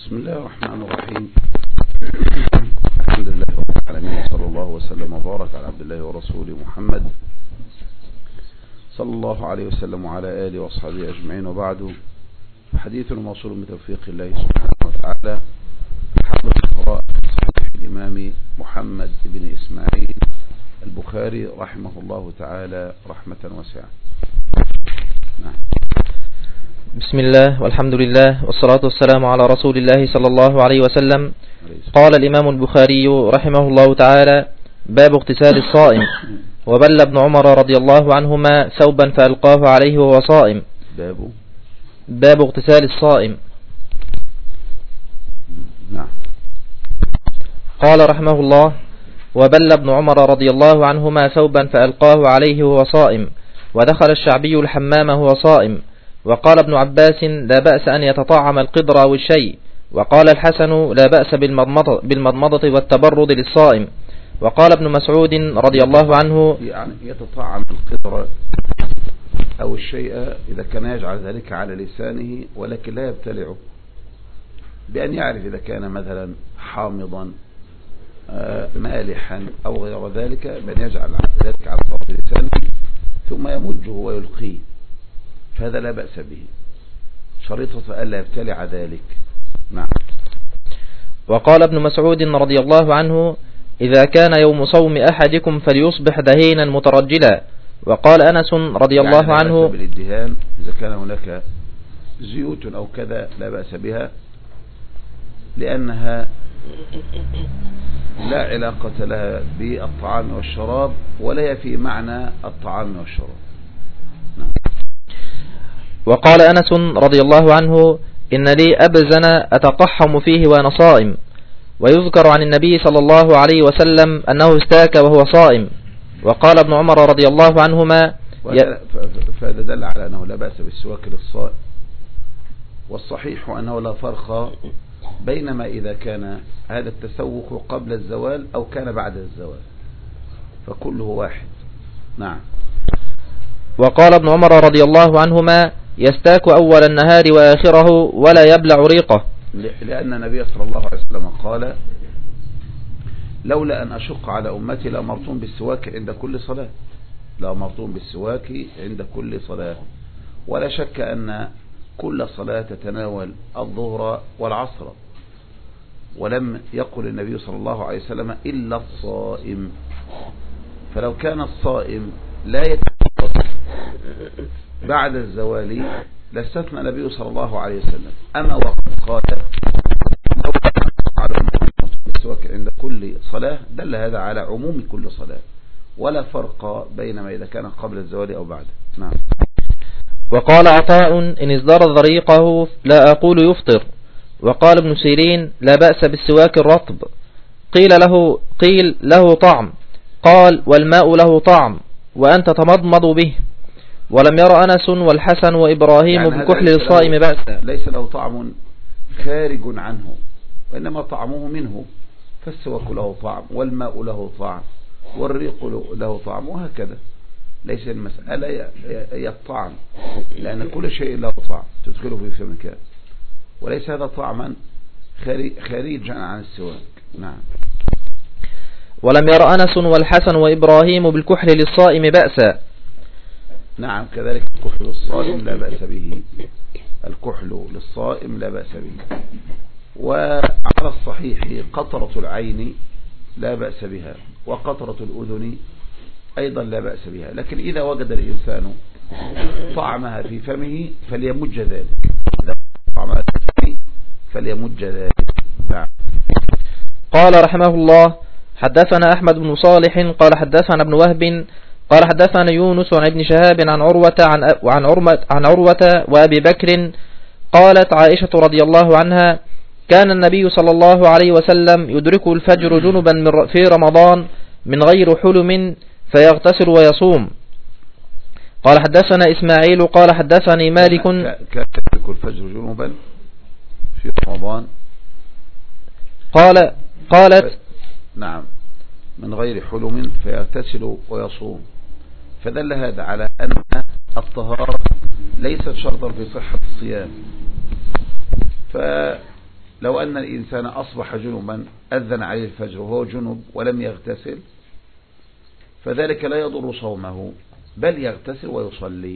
بسم الله الرحمن الرحيم. الحمد لله رب العالمين، صلى الله وسلم وبارك على عبد الله ورسوله محمد صلى الله عليه وسلم وعلى آله وأصحابه أجمعين، وبعد. حديث موصول بتوفيق الله سبحانه وتعالى حول القراءة صحيح الإمام محمد بن إسماعيل البخاري رحمه الله تعالى رحمة واسعة. نعم. بسم الله والحمد لله والصلاة والسلام على رسول الله صلى الله عليه وسلم. قال الإمام البخاري رحمه الله تعالى: باب اغتسال الصائم. وبل ابن عمر رضي الله عنهما ثوبا فألقاه عليه وهو صائم. باب اغتسال الصائم. نعم. قال رحمه الله: وبل ابن عمر رضي الله عنهما ثوبا فألقاه عليه وهو صائم، ودخل الشعبي الحمام وهو صائم. وقال ابن عباس: لا بأس أن يتطعم القدر أو الشيء. وقال الحسن: لا بأس بالمضمضة والتبرد للصائم. وقال ابن مسعود رضي الله عنه: يعني يتطعم القدر أو الشيء إذا كان يجعل ذلك على لسانه، ولكن لا يبتلعه، بأن يعرف إذا كان مثلا حامضا مالحا أو غير ذلك، بأن يجعل ذلك على طرف لسانه ثم يمجه ويلقيه، فهذا لا بأس به، شريطة ألا يبتلع ذلك. نعم. وقال ابن مسعود رضي الله عنه: إذا كان يوم صوم أحدكم فليصبح دهينا مترجلا. وقال أنس رضي الله عنه: بالادهان إذا كان هناك زيوت أو كذا لا بأس بها، لأنها لا علاقة لها بالطعام والشراب، ولا هي في معنى الطعام والشراب. نعم. وقال أنس رضي الله عنه: إن لي أبزن أتقحم فيه وأنا صائم. ويذكر عن النبي صلى الله عليه وسلم أنه استاك وهو صائم. وقال ابن عمر رضي الله عنهما: فهذا دل على أنه لا بأس بالسواك للصائم، والصحيح أنه لا فرق بينما إذا كان هذا التسوق قبل الزوال أو كان بعد الزوال، فكله واحد. نعم. وقال ابن عمر رضي الله عنهما: يستاك أول النهار وآخره ولا يبلع ريقه، لأن النبي صلى الله عليه وسلم قال: لولا أن أشق على أمتي لأمرتهم بالسواك عند كل صلاة، لأمرتهم بالسواك عند كل صلاة. ولا شك أن كل صلاة تتناول الظهر والعصر، ولم يقل النبي صلى الله عليه وسلم إلا الصائم، فلو كان الصائم لا يتوضأ بعد الزوال لاستثنى النبي صلى الله عليه وسلم. أما وقد قال لو على السواك عند كل صلاة، دل هذا على عموم كل صلاة، ولا فرق بينما إذا كان قبل الزوال أو بعد. نعم. وقال عطاء: إن ازدرد ريقه لا أقول يفطر. وقال ابن سيرين: لا بأس بالسواك الرطب. قيل له طعم، قال: والماء له طعم وأنت تمضمض به. ولم ير أنس والحسن وإبراهيم يعني بكحل الصائم بأسا. ليس له طعم خارج عنه، وإنما طعمه منه، فالسواك له طعم والماء له طعم والريق له طعم، وهكذا. ليس المسألة هي الطعم، لأن كل شيء له طعم تدخله في فمك، وليس هذا طعما خارجا عن السواك. نعم. ولم ير أنس والحسن وإبراهيم بالكحل للصائم بأسا. نعم، كذلك الكحل للصائم لا بأس به، الكحل للصائم لا بأس به. وعلى الصحيح قطرة العين لا بأس بها، وقطرة الأذن أيضا لا بأس بها، لكن إذا وجد الإنسان طعمها في فمه فليمج ذلك، طعمها في فمه فليمج ذلك. نعم. قال رحمه الله: حدثنا أحمد بن صالح قال حدثنا ابن وهب قال حدثنا يونس عن ابن شهاب عن عروة وأبي بكر قالت عائشة رضي الله عنها: كان النبي صلى الله عليه وسلم يدرك الفجر جنبا في رمضان من غير حلم فيغتسل ويصوم. قال حدثنا إسماعيل قال حدثني مالك: كان يدرك الفجر جنبا في رمضان. قالت: نعم، من غير حلم فيغتسل ويصوم. فدل هذا على أن الطهارة ليست شرطا في صحة الصيام، لو أن الإنسان أصبح جنبا أذن عليه الفجر وهو جنب ولم يغتسل فذلك لا يضر صومه بل يغتسل ويصلي.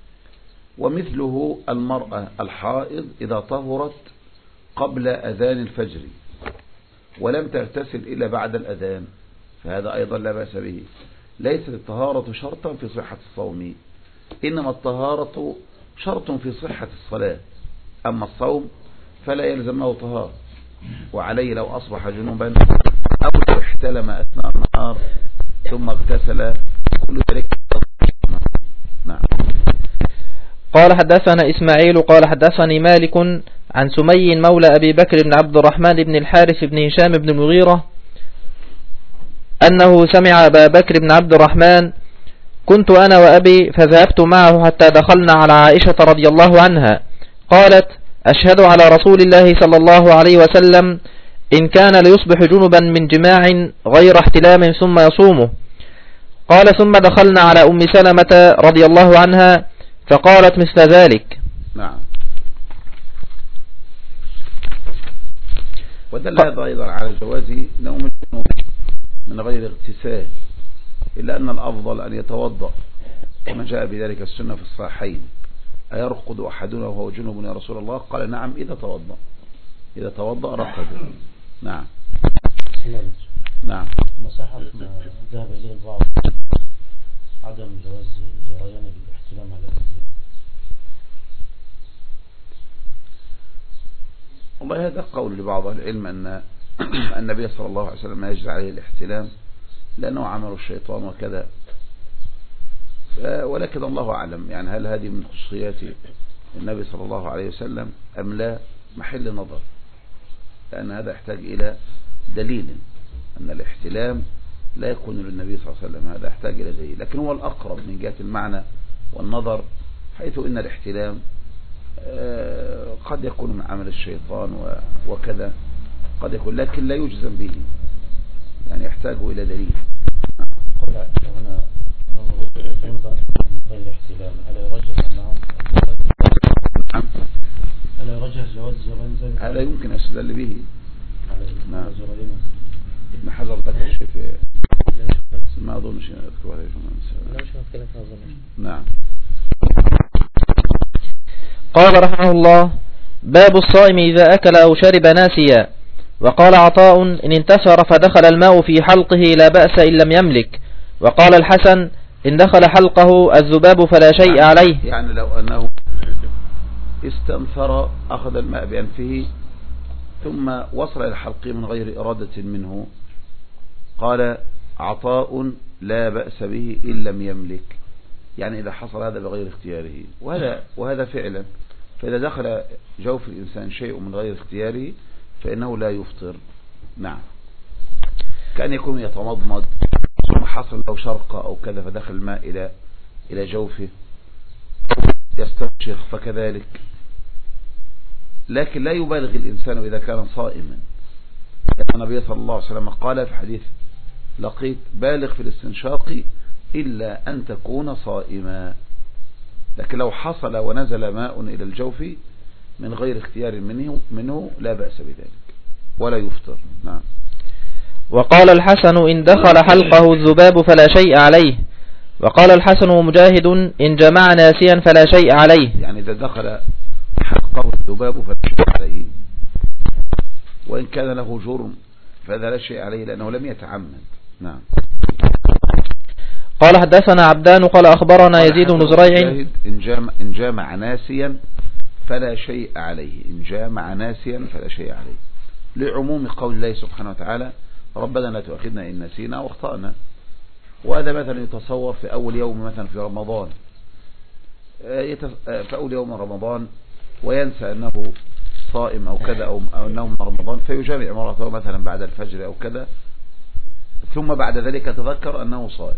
ومثله المرأة الحائض إذا طهرت قبل أذان الفجر ولم تغتسل إلا بعد الأذان فهذا أيضا لا بأس به. ليست الطهارة شرطا في صحة الصوم، إنما الطهارة شرط في صحة الصلاة. أما الصوم فلا يلزمه طهارة، وعليه لو أصبح جنوبا أو لو احتلم أثناء النهار ثم اغتسل كل ذلك. نعم. قال حدثنا إسماعيل قال حدثني مالك عن سمي مولى أبي بكر بن عبد الرحمن بن الحارث بن هشام بن المغيرة أنه سمع أبا بكر بن عبد الرحمن: كنت أنا وأبي فذهبت معه حتى دخلنا على عائشة رضي الله عنها قالت: أشهد على رسول الله صلى الله عليه وسلم إن كان ليصبح جنبا من جماع غير احتلام ثم يصومه. قال: ثم دخلنا على أم سلمة رضي الله عنها فقالت مثل ذلك. نعم. ودل هذا أيضا على جواز نوم الجنوب من غير اغتسال، إلا أن الأفضل أن يتوضأ كما جاء بذلك السنة في الصحيحين: أيرقد أحدنا وهو جنب يا رسول الله؟ قال: نعم إذا توضأ رقد. نعم. نعم. مصحف ما ذهب إليه البعض عدم جواز جريان بالاحتلام على الأزياء. والله هذا قول لبعض العلم أن النبي صلى الله عليه وسلم يجري عليه الاحتلام لأنه عمل الشيطان وكذا، ولكن الله أعلم يعني هل هذه من خصوصيات النبي صلى الله عليه وسلم أم لا، محل نظر، لأن هذا يحتاج إلى دليل أن الاحتلام لا يكون للنبي صلى الله عليه وسلم، هذا يحتاج إلى دليل، لكن هو الأقرب من جهة المعنى والنظر، حيث إن الاحتلام قد يكون من عمل الشيطان وكذا قد يكون، لكن لا يجزم به، يعني يحتاج إلى دليل. قل هنا غير احتلام ألا يرجح معهم؟ ألا يرجح جواز جريان؟ هذا يمكن يستدل به. نعم. ابن حجر ذكر شيء في ما أظن شيء أذكر عليه. نعم. قال رحمه الله: باب الصائم إذا أكل أو شرب ناسيا. وقال عطاء: إن انتثر فدخل الماء في حلقه لا بأس إن لم يملك. وقال الحسن: إن دخل حلقه الذباب فلا شيء عليه. يعني لو أنه استنثر أخذ الماء بأنفه ثم وصل إلى حلقه من غير إرادة منه، قال عطاء: لا بأس به إن لم يملك، يعني إذا حصل هذا بغير اختياره، وهذا فعلا، فإذا دخل جوف الإنسان شيء من غير اختياره فإنه لا يفطر. نعم. كأن يكون يتمضمض ثم حصل له شرقة أو كذا فدخل الماء إلى جوفه، يستنشق فكذلك، لكن لا يبالغ الإنسان إذا كان صائما. النبي صلى الله عليه وسلم قال في حديث لقيت: بالغ في الاستنشاق إلا أن تكون صائما. لكن لو حصل ونزل ماء إلى الجوف من غير اختيار منه لا بأس بذلك ولا يفطر. نعم. وقال الحسن: إن دخل حلقه الذباب فلا شيء عليه. وقال الحسن ومجاهد: إن جمع ناسيا فلا شيء عليه. يعني إذا دخل حلقه الذباب فلا شيء عليه، وإن كان له جرم فهذا لا شيء عليه لأنه لم يتعمد. نعم. قال حدثنا عبدان قال أخبرنا يزيد بن زريع: إن جامع ناسيا فلا شيء عليه. إن جامع ناسيا فلا شيء عليه، لعموم قول الله سبحانه وتعالى: ربنا لا تؤاخذنا إن نسينا واخطأنا. وهذا مثلا يتصور في أول يوم مثلا في رمضان، في أول يوم رمضان وينسى أنه صائم أو كذا أو أنه من رمضان فيجامع امرأته مثلا بعد الفجر أو كذا، ثم بعد ذلك تذكر أنه صائم.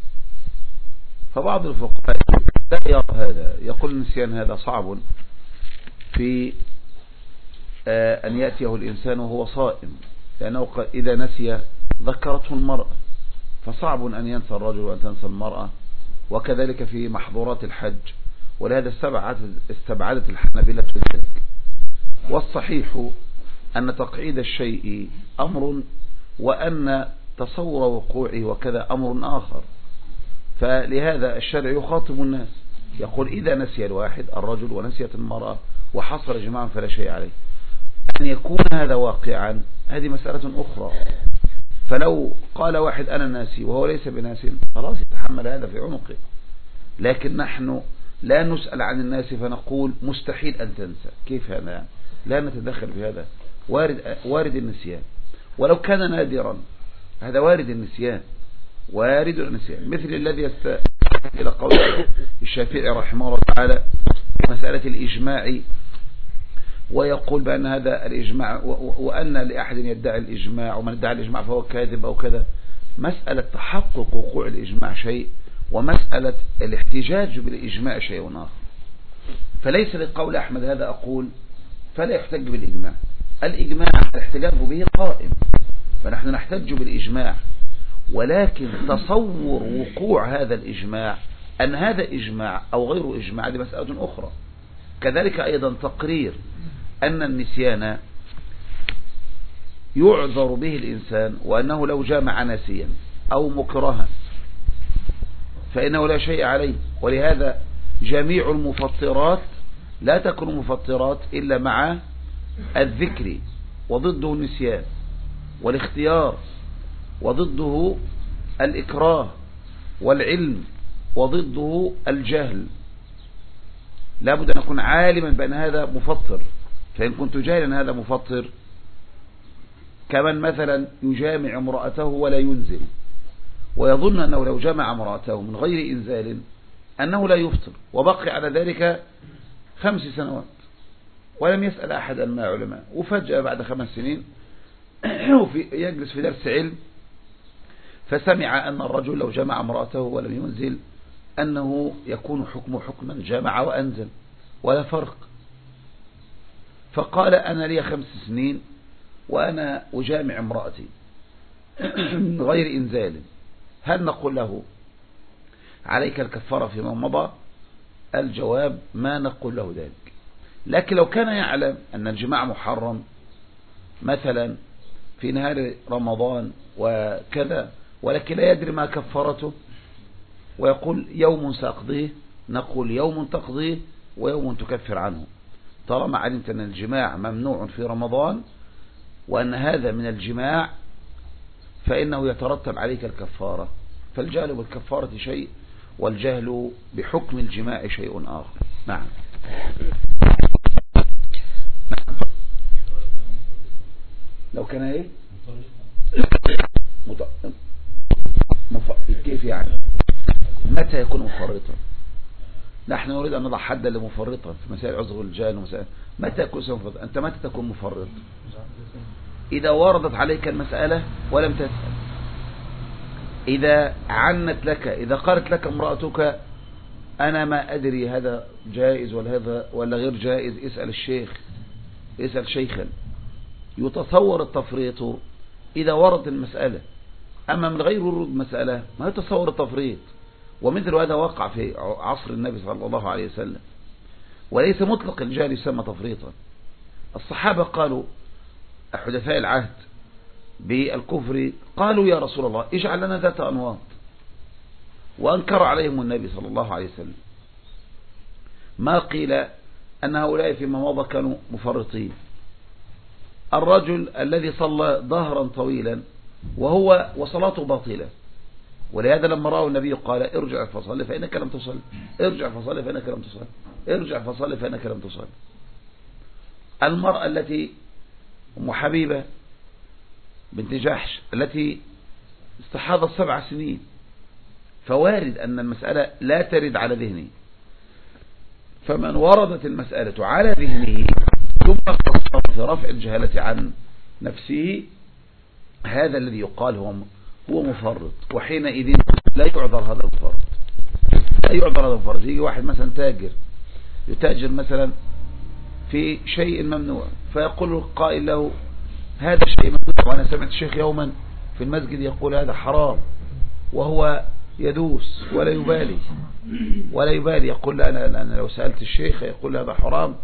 فبعض الفقهاء لا يرى هذا، يقول النسيان هذا صعب في أن يأتيه الإنسان وهو صائم، لأنه إذا نسي ذكرته المرأة، فصعب أن ينسى الرجل وأن تنسى المرأة، وكذلك في محظورات الحج، ولهذا استبعدت الحنابلة ذلك. والصحيح أن تقعيد الشيء أمر، وأن تصور وقوعه وكذا أمر آخر. فلهذا الشرع يخاطب الناس يقول إذا نسي الواحد الرجل ونسيت المرأة وحصل جماعا فلا شيء عليه. أن يكون هذا واقعا هذه مسألة أخرى. فلو قال واحد أنا ناسي وهو ليس بناس خلاص يتحمل هذا في عنقه. لكن نحن لا نسأل عن الناس فنقول مستحيل أن تنسى. كيف هذا يعني؟ لا نتدخل في هذا. وارد النسيان، ولو كان نادرا هذا وارد النسيان، وارد النسيان، مثل الذي يستند إلى قول الشافعي رحمه الله تعالى مسألة الإجماع، ويقول بأن هذا الإجماع وأن لأحد يدعي الإجماع ومن ادعى الإجماع فهو كاذب أو كذا. مسألة تحقق وقوع الإجماع شيء، ومسألة الاحتجاج بالإجماع شيء آخر. فليس لقول أحمد هذا أقول فلا يحتج بالإجماع. الإجماع الاحتجاج به قائم، فنحن نحتج بالإجماع، ولكن تصور وقوع هذا الإجماع أن هذا إجماع أو غير إجماع دي مسألة أخرى. كذلك أيضا تقرير أن النسيان يعذر به الإنسان، وأنه لو جامع ناسيا أو مكرها فإنه لا شيء عليه. ولهذا جميع المفطرات لا تكون مفطرات إلا مع الذكر، وضده النسيان، والاختيار وضده الإكراه، والعلم وضده الجهل. لا بد أن أكون عالما بأن هذا مفطر، فإن كنت جاهلا هذا مفطر. كمن مثلا يجامع امرأته ولا ينزل، ويظن أنه لو جمع امرأته من غير إنزال أنه لا يفطر، وبقي على ذلك 5 سنوات ولم يسأل أحدا من العلماء، وفجأة بعد 5 سنين يجلس في درس علم فسمع أن الرجل لو جمع امرأته ولم ينزل أنه يكون حكمه حكما جامع وأنزل ولا فرق. فقال أنا لي 5 سنين وأنا أجامع امرأتي من غير إنزال، هل نقول له عليك الكفارة فيما مضى؟ الجواب ما نقول له ذلك. لكن لو كان يعلم أن الجماع محرم مثلا في نهار رمضان وكذا، ولكن لا يدري ما كفارته ويقول يوم سأقضيه، نقول يوم تقضيه ويوم تكفر عنه. طالما علمت أن الجماع ممنوع في رمضان وأن هذا من الجماع فإنه يترتب عليك الكفارة. فالجهل بالكفارة شيء، والجهل بحكم الجماع شيء آخر. نعم. لو كان ايه كيف يعني متى يكون مفرطا؟ نحن نريد أن نضع حدا لمفرطا في مسائل عذر الجهل ومسائل. متى يكون مفرطا؟ أنت متى تكون مفرط؟ إذا وردت عليك المسألة ولم تسأل، إذا عنت لك، إذا قالت لك امرأتك أنا ما أدري هذا جائز ولا غير جائز، اسأل الشيخ، اسأل شيخا. يتصور التفريط إذا ورد المسألة، أما من غير ورود مسألة ما يتصور التفريط. ومثل هذا وقع في عصر النبي صلى الله عليه وسلم، وليس مطلق الجهل يسمى تفريطا. الصحابة قالوا حدثاء العهد بالكفر قالوا يا رسول الله اجعل لنا ذات أنواط، وأنكر عليهم النبي صلى الله عليه وسلم. ما قيل أن هؤلاء فيما مضى كانوا مفرطين. الرجل الذي صلى ظهرا طويلا وصلاته باطلة، ولهذا لما رأوا النبي قال ارجع فصل فإنك لم تصل، ارجع فصل فإنك لم تصل، ارجع فصل فإنك لم تصل. المرأة التي أم حبيبة بنت جحش التي استحاضت 7 سنين، فوارد أن المسألة لا ترد على ذهنه، فمن وردت المسألة على ذهنه ثم قصر في رفع الجهالة عن نفسه هذا الذي يقال هو مفرط. وحينئذ لا يعذر هذا المفرط، لا يعذر هذا المفرط. يجي واحد مثلا تاجر يتاجر مثلا في شيء ممنوع، فيقول القائل له هذا الشيء ممنوع، وأنا سمعت الشيخ يوما في المسجد يقول هذا حرام، وهو يدوس ولا يبالي يقول لا أنا لو سألت الشيخ يقول هذا حرام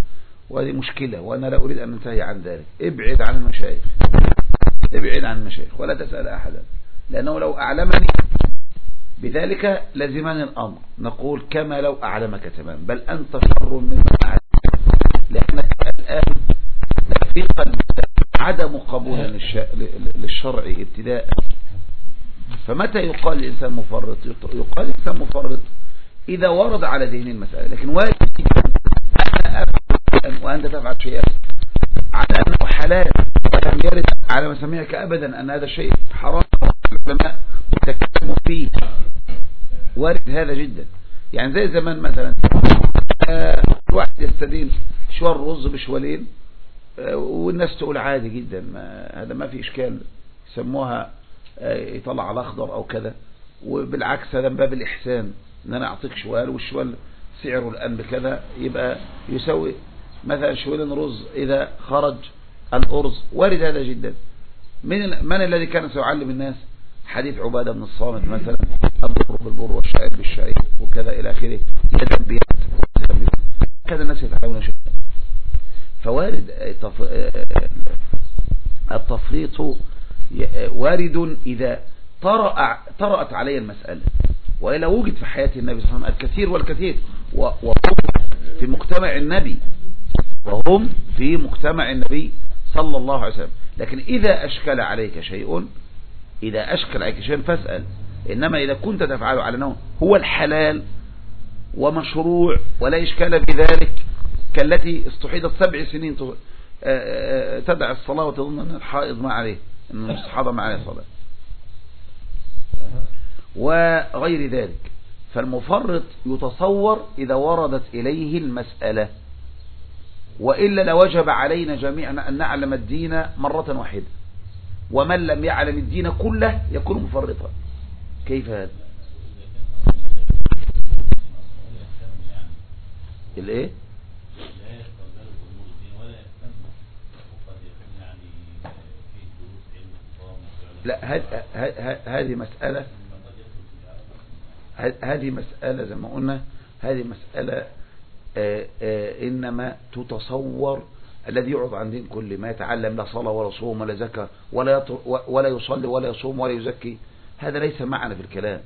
وهذه مشكلة، وأنا لا أريد أن ننتهي عن ذلك. ابعد عن المشايخ، ابعد عن المشايخ ولا تسأل أحدا، لأنه لو أعلمني بذلك لزمني الأمر، نقول كما لو أعلمك تمام، بل أنت شر مما أعلم، لأنك الآن في قلبك عدم قبول للشرع ابتداء. فمتى يقال الإنسان مفرط؟ يقال الإنسان مفرط إذا ورد على ذهن المسألة، لكن واجب أنا أفعل وأنت تفعل شيئا على أنه حلال ولم يرد على مسامعك أبدا أن هذا الشيء حرام، العلماء تكلموا فيه، وارد هذا جدا. يعني زي زمان مثلا الواحد يستدين شوال رز بشوالين والناس تقول عادي جدا، هذا ما في إشكال، يسموها يطلع على أخضر أو كذا، وبالعكس هذا من باب الإحسان، ان انا اعطيك شوال والشوال سعره الان بكذا، يبقى يساوي مثلا شوالين رز اذا خرج الارز، وارد هذا جدا. من الذي كان سيعلم الناس حديث عبادة بن الصامت مثلا، البر بالبر والشعير بالشعير وكذا الى اخره، يدا بيد كذا الناس يتعلمون شيئا. فوارد التفريط وارد اذا طرأت علي المسألة، وإلا وجد في حياة النبي صلى الله عليه وسلم الكثير والكثير، وهم في مجتمع النبي، وهم في مجتمع النبي صلى الله عليه وسلم. لكن إذا أشكل عليك شيء، إذا أشكل عليك شيء فاسأل، إنما إذا كنت تفعله على أنه هو الحلال ومشروع ولا إشكال بذلك، كالتي استحيضت 7 سنين تدع الصلاة وتظن أن الحائض ما عليه، أن الصحابة ما عليه صلاة وغير ذلك. فالمفرط يتصور إذا وردت إليه المسألة، وإلا لوجب علينا جميعا أن نعلم الدين مرة واحدة، ومن لم يعلم الدين كله يكون مفرطا. كيف هذا؟ الايه؟ لا، هذه مسألة زي ما قلنا، هذه مسألة إنما تتصور الذي يعرض عن دين كل ما يتعلم، لا صلاة ولا صوم ولا زكاة ولا يصلي ولا يصوم ولا يزكي، هذا ليس معنا في الكلام.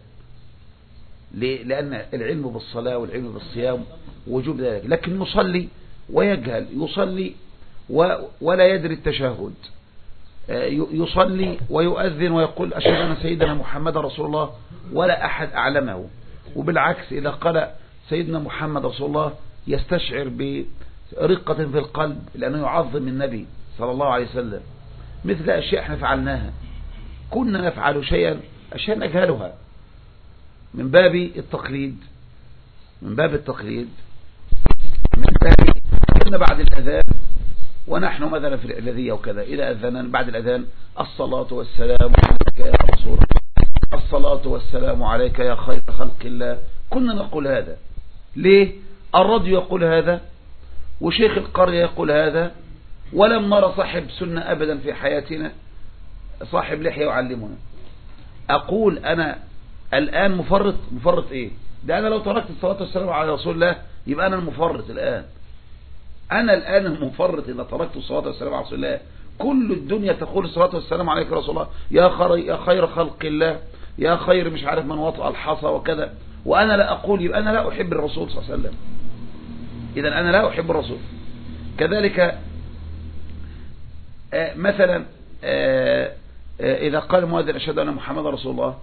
لأن العلم بالصلاة والعلم بالصيام وجوب ذلك، لكن يصلي ويجهل، يصلي ولا يدري التشهد، يصلي ويؤذن ويقول أشهد أن سيدنا محمد رسول الله ولا أحد أعلمه، وبالعكس إذا قال سيدنا محمد رسول الله يستشعر برقة في القلب لأنه يعظم النبي صلى الله عليه وسلم. مثل أشياء احنا فعلناها، كنا نفعل شيئا أشياء نجهلها من باب التقليد، من باب كنا بعد الأذان ونحن مثلا في الإعلادية وكذا، إذا أذنان بعد الأذان الصلاة والسلام عليك يا رسول الله، الصلاة والسلام عليك يا خير خلق الله، كنا نقول هذا. ليه؟ الراديو يقول هذا، وشيخ القرية يقول هذا، ولم نرى صاحب سنة أبدا في حياتنا، صاحب لحية يعلمنا. أقول أنا الآن مفرط إيه؟ ده أنا لو تركت الصلاة والسلام على رسول الله يبقى أنا المفرط الآن. أنا الآن المفرط إذا تركت الصلاة والسلام على رسول الله. كل الدنيا تقول الصلاة والسلام عليك يا رسول الله، يا خير خلق الله، يا خير مش عارف من وطأ الحصى وكذا، وأنا لا أقول، يبقى أنا لا أحب الرسول صلى الله عليه وسلم. إذا أنا لا أحب الرسول. كذلك مثلا إذا قال المؤذن أشهد أن محمد رسول الله،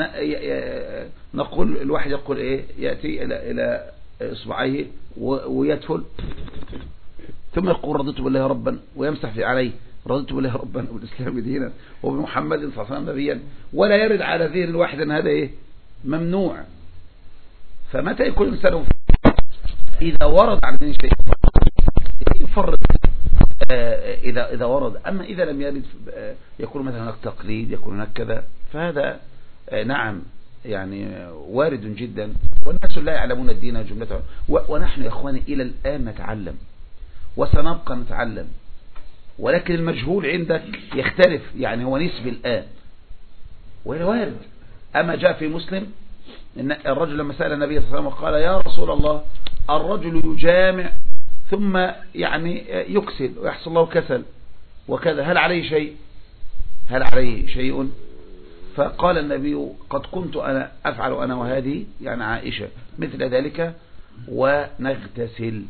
نقول الواحد يقول إيه؟ يأتي إلى إصبعيه ويدخل، ثم يقول رضيت بالله ربا ويمسح في عليه، رضيت بالله ربا وبالإسلام دينا وبمحمد صلى الله عليه وسلم نبيا، ولا يرد على ذهن الواحد أن هذا إيه؟ ممنوع. فمتى يكون الإنسان إذا ورد على ذهن شيء يفرط، إذا ورد. أما إذا لم يرد يكون مثلا هناك تقليد، يكون هناك كذا، فهذا نعم يعني وارد جدا، والناس لا يعلمون الدين جملته. ونحن يا إخواني إلى الآن نتعلم وسنبقى نتعلم، ولكن المجهول عندك يختلف، يعني هو نسبي الآن وإلى وارد. أما جاء في مسلم إن الرجل لما سأل النبي صلى الله عليه وسلم قال يا رسول الله الرجل يجامع ثم يعني يكسل ويحصل له كسل وكذا، هل عليه شيء؟ هل عليه شيء؟ فقال النبي قد كنت أنا أفعل أنا وهذه يعني عائشة مثل ذلك ونغتسل.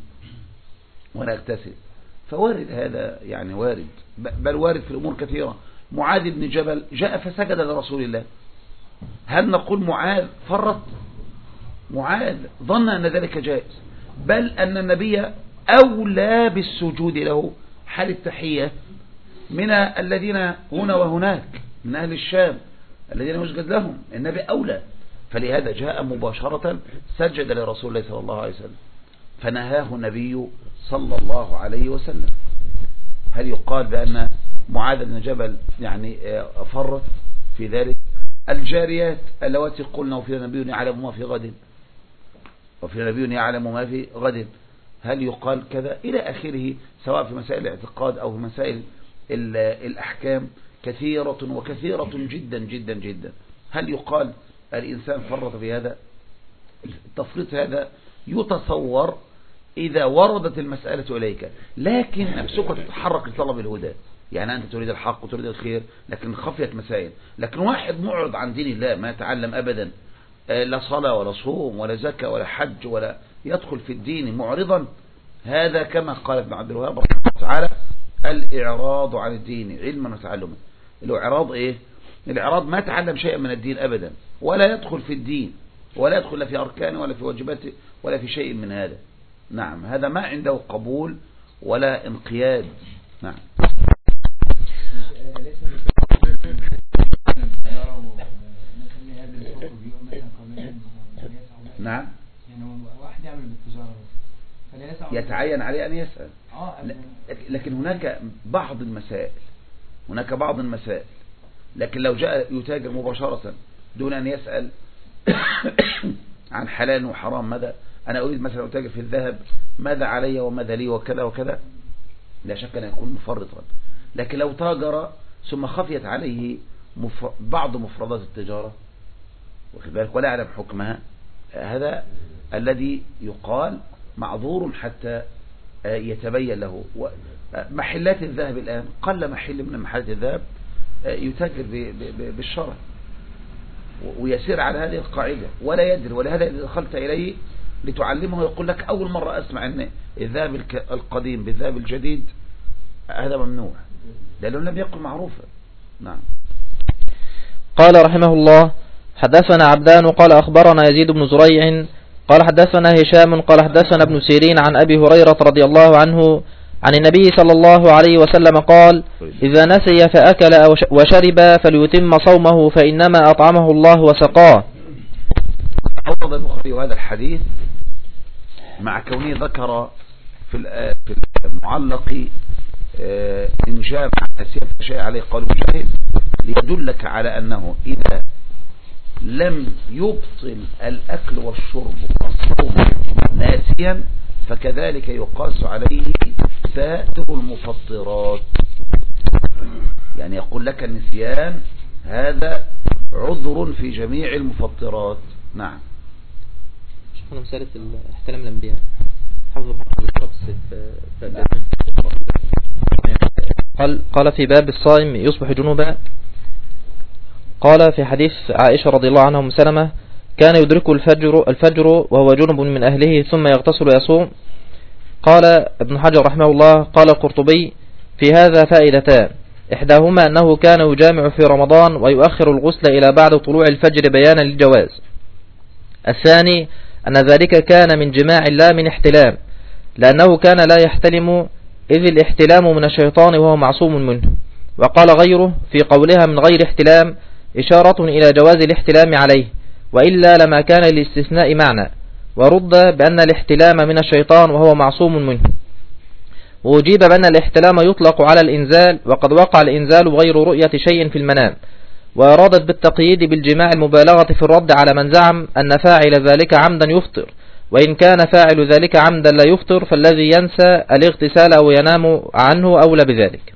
فوارد هذا يعني وارد، بل وارد في الأمور كثيرة. معاذ بن جبل جاء فسجد لرسول الله، هل نقول معاذ فرط؟ معاذ ظن أن ذلك جائز، بل أن النبي أولى بالسجود له حال التحية من الذين هنا وهناك من أهل الشام الذين يسجد لهم، النبي أولى. فلهذا جاء مباشرة سجد لرسول الله صلى الله عليه وسلم، فنهاه النبي صلى الله عليه وسلم. هل يقال بأن معاذ بن جبل يعني فرط في ذلك؟ الجاريات اللواتي قلنا وفي نبي يعلم ما في غد، وفي نبي يعلم ما في غد، هل يقال كذا إلى آخره، سواء في مسائل الاعتقاد أو في مسائل الأحكام كثيرة وكثيرة جدا جدا جدا. هل يقال الإنسان فرط في هذا؟ التفريط هذا يتصور إذا وردت المسألة إليك، لكن نفسك تتحرك لطلب الهدى، يعني أنت تريد الحق وتريد الخير لكن خفيت مسائل. لكن واحد معرض عن دين الله ما يتعلم أبدا لا صلاة ولا صوم ولا زكاة ولا حج ولا يدخل في الدين معرضا، هذا كما قال ابن عبد الوهاب رحمه الله تعالى الإعراض عن الدين علما وتعلما. الإعراض إيه؟ الإعراض ما تعلم شيئا من الدين أبدا، ولا يدخل في الدين ولا يدخل لا في أركانه ولا في واجباته ولا في شيء من هذا. نعم، هذا ما عنده قبول ولا انقياد. نعم. نعم، واحد يعمل بالتجارة يتعين عليه أن يسأل، لكن هناك بعض المسائل، لكن لو جاء يتاجر مباشرة دون أن يسأل عن حلال وحرام، ماذا أنا أريد مثلا أتاجر في الذهب، ماذا علي وماذا لي وكذا وكذا، لا شك أن يكون مفرطا. لكن لو تاجر ثم خفيت عليه بعض مفردات التجارة واخد بالك ولا يعلم حكمها، هذا الذي يقال معذور حتى يتبين له. محلات الذهب الآن قل محل من محلات الذهب يتاجر بالشرع ويسير على هذه القاعدة ولا يدري، ولهذا إذا دخلت إليه لتعلمه يقول لك أول مرة أسمع أن الذهب القديم بالذهب الجديد هذا ممنوع، لأنه لم يكن معروفا. نعم. قال رحمه الله: حدثنا عبدان قال أخبرنا يزيد بن زريع قال حدثنا هشام قال حدثنا ابن سيرين عن أبي هريرة رضي الله عنه عن النبي صلى الله عليه وسلم قال: إذا نسي فأكل وشرب فليتم صومه فإنما أطعمه الله وسقاه. أورد البخاري هذا الحديث مع كونه ذكر في المعلق إن جاء نسي فشيء عليه قال مجاهد، ليدلك على أنه إذا لم يبطل الأكل والشرب والصوم ناسيا فكذلك يقاس عليه سائر المفطرات. يعني يقول لك النسيان هذا عذر في جميع المفطرات. نعم. شوفنا مسألة احتلام الأنبياء حفظ قال في باب الصائم يصبح جنوبا. قال في حديث عائشة رضي الله عنها سلمة: كان يدرك الفجر وهو جنب من أهله ثم يغتسل ويصوم. قال ابن حجر رحمه الله: قال القرطبي: في هذا فائدتان، إحداهما أنه كان يجامع في رمضان ويؤخر الغسل إلى بعد طلوع الفجر بيانا للجواز. الثاني أن ذلك كان من جماع لا من احتلام، لأنه كان لا يحتلم إذ الاحتلام من الشيطان وهو معصوم منه. وقال غيره في قولها من غير احتلام إشارة إلى جواز الاحتلام عليه، وإلا لما كان الاستثناء معنى، ورد بأن الاحتلام من الشيطان وهو معصوم منه. وأجيب بأن الاحتلام يطلق على الإنزال، وقد وقع الإنزال غير رؤية شيء في المنام، وأرادت بالتقييد بالجماع المبالغة في الرد على من زعم أن فاعل ذلك عمدا يفطر، وإن كان فاعل ذلك عمدا لا يفطر فالذي ينسى الاغتسال أو ينام عنه أولى بذلك.